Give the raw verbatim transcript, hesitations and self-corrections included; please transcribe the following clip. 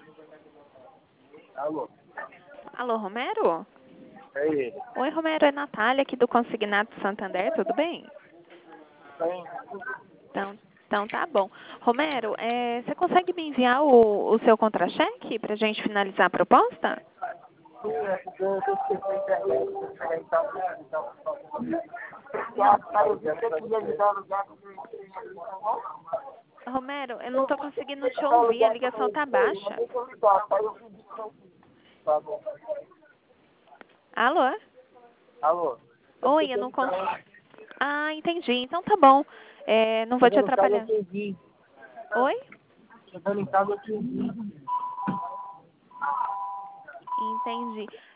Alô? Alô, Romero? É ele. Oi, Romero, é Natália aqui do Consignato Santander, tudo bem? Tem. Então, então tá bom. Romero, é, você consegue me enviar o, o seu contra-cheque para a gente finalizar a proposta? Sim, é porque eu tô esquecendo a internet. Aí tá, então, já tá, eu disse que eu podia ligar no gato do Romero, eu não estou conseguindo te ouvir, a ligação tá baixa. Tá bom. Alô? Alô? Eu Oi, eu fiquei não em consigo. casa. Ah, entendi. Então tá bom. É, não vou te Chegando em casa eu atrapalhar. te vi. Oi? Chegando em casa eu te vi. Entendi.